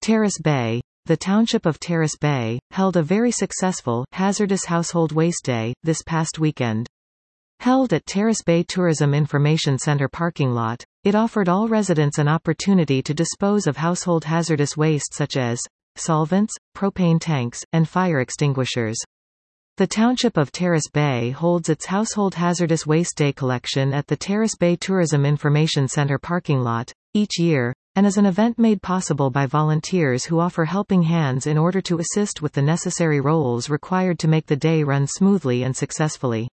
Terrace Bay. The township of Terrace Bay held a very successful Hazardous Household Waste Day this past weekend. Held at Terrace Bay Tourism Information Center parking lot, it offered all residents an opportunity to dispose of household hazardous waste such as solvents, propane tanks, and fire extinguishers. The Township of Terrace Bay holds its Household Hazardous Waste Day collection at the Terrace Bay Tourism Information Center parking lot each year, and is an event made possible by volunteers who offer helping hands in order to assist with the necessary roles required to make the day run smoothly and successfully.